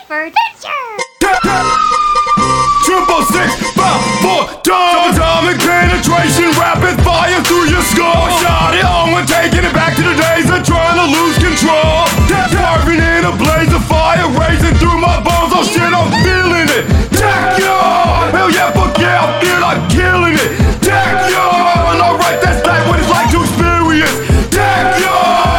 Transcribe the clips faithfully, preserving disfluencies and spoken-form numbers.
for adventure! Triple six, five, four, time. Atomic penetration, rapid fire through your skull. Shot it on when taking it back to the days of trying to lose control. Swerving in a blaze of fire, racing through my bones. Oh shit, I'm feeling it. Tech yo, hell yeah, fuck yeah, I feel like killing it. Tech yo, and alright, that's like what it's like to experience. Tech yo,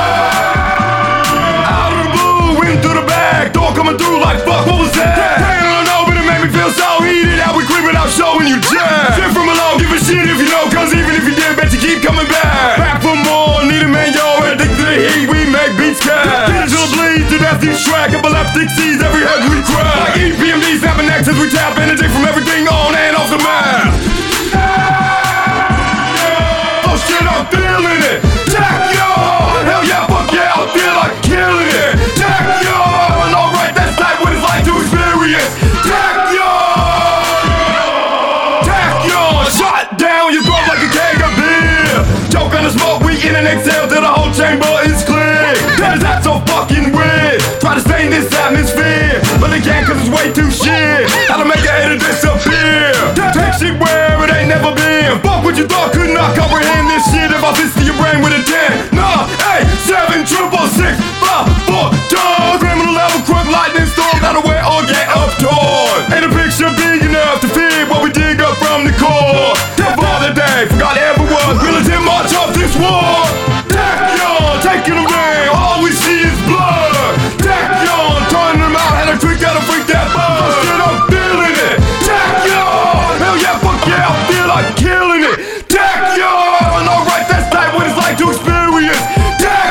out of the blue, in through the bag, door coming through like fuck, what was that? Feel so heated, how we creeping out, showing you jazz. Shit from below, give a shit if you know, cause even if you did, bet you keep coming back. Back for more, need a man, yo, addicted to the heat, we make beats cash. Digital bleed to death, each track, epileptic sees every head we crack. Like E P M D, snapping necks as we tap energy from everything on and off the map. Oh shit, I'm feeling it. Tech yo, hell yeah, fuck yeah, I feel like killing it. Tech yo, and alright, that's like what it's like to experience. Tech shot down your throat like a keg of beer. Choke on the smoke, we in and exhale till the whole chamber is clear. Cause that's so fucking weird. Try to stain this atmosphere, but they can't cause it's way too shit. How to make a hater disappear. Take shit where it ain't never been. Fuck what you thought, could not comprehend this shit. If I fist to your brain with a ten, nah, eight, seven, triple six, five, four, times. Criminal level, crook, lightning storm. Not aware or get up torn. Ain't a picture big enough to feed what we dig up from the core. Death for the day, forgot ever was. Militant march off this war. Tech yon, taking away, all we see is blood. Tech yon, turning them out, had a trick that'll freak that buzz. Shit, I'm feeling it. Tech yon, hell yeah, fuck yeah, I feel like killing it. Tech yon, alright, that's like what it's like to experience. Tech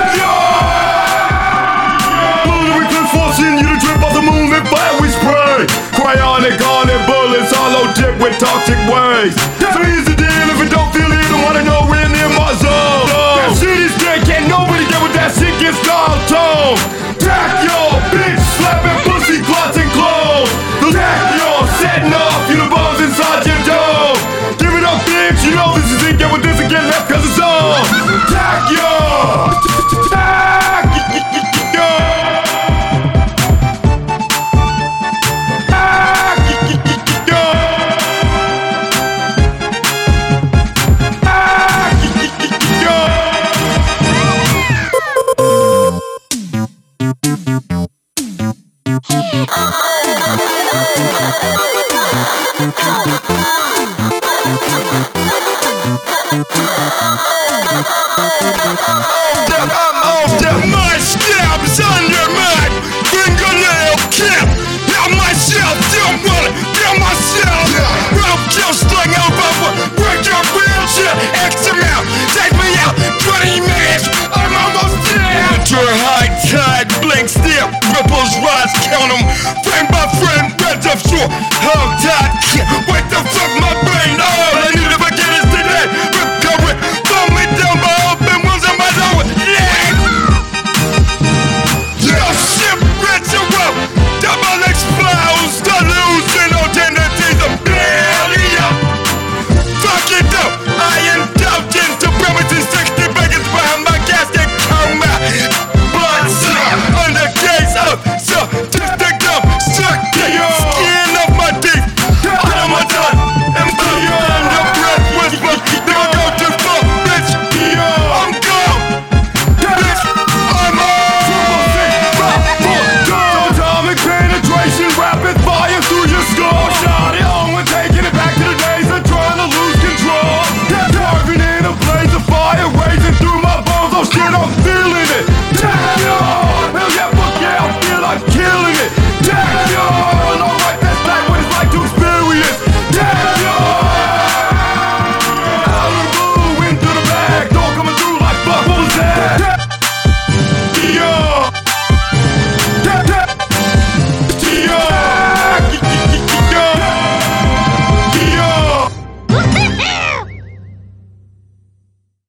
yon, bullet eclipse forcing you to trip off the moon and fire we spray. Cryonic on it, bullets, hollow tip with toxic waste. So here's the deal, if you don't feel it, don't wanna know we're near my zone. That shit is dead, can't nobody get with that shit gets dialed tone. Tack your bitch, slapping pussy, clots and clothes. Tack your setting off, you the bones inside your dome. Give it up, bitch, you know this is it, get with this and get left cause it's on. Tack your, tack your. Ripples rise, count them, frame by frame, red up short, hog tied,